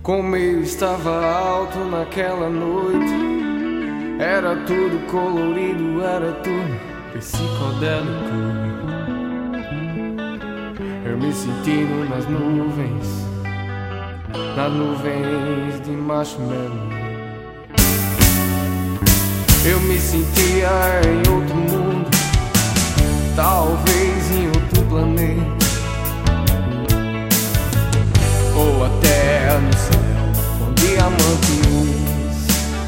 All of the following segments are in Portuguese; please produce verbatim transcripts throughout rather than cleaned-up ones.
Como eu estava alto naquela noite, era tudo colorido, era tudo psicodélico. Eu me sentindo nas nuvens, nas nuvens de marshmallow. Eu me sentia em outro mundo, talvez em outro planeta, ou até no céu com diamantes.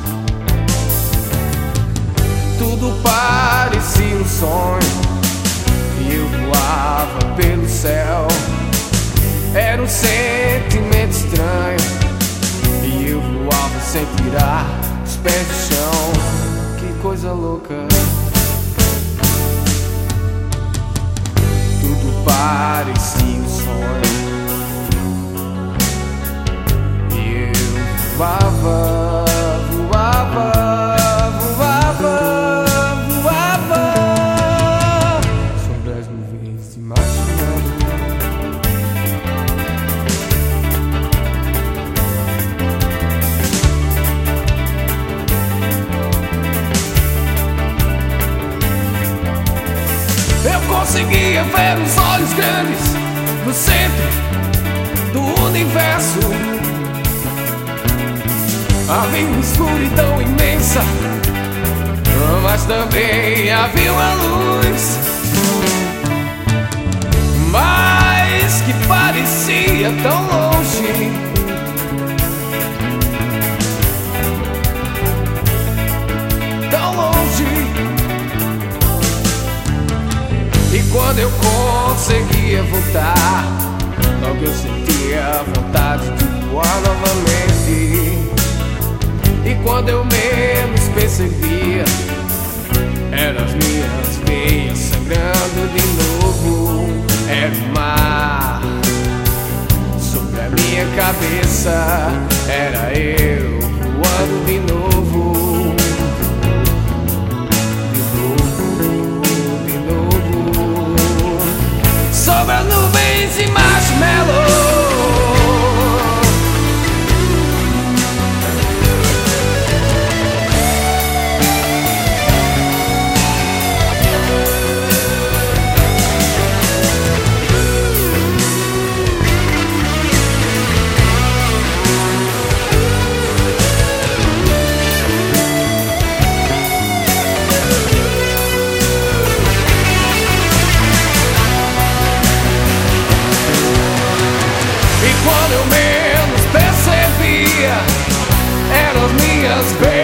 Tudo parecia um sonho e eu voava pelo céu. Era um sentimento estranho e eu voava sem tirar os pés do chão. Que coisa louca. Tudo parecia um sonho e eu voava, voava, voava, voava sobre as nuvens de marshmallow. Eu conseguia ver os olhos grandes no centro do universo. Havia uma escuridão imensa, mas também havia uma luz, mas que parecia tão longe. Tão longe. E quando eu conseguia voltar, logo eu sentia vontade de voar novamente. E quando eu menos percebia, eram as minhas veias sangrando de novo. Era o mar sobre a minha cabeça, era eu voando de novo. De novo, de novo, sobre as nuvens de marshmallow. Quando eu menos percebia, eram as minhas beiras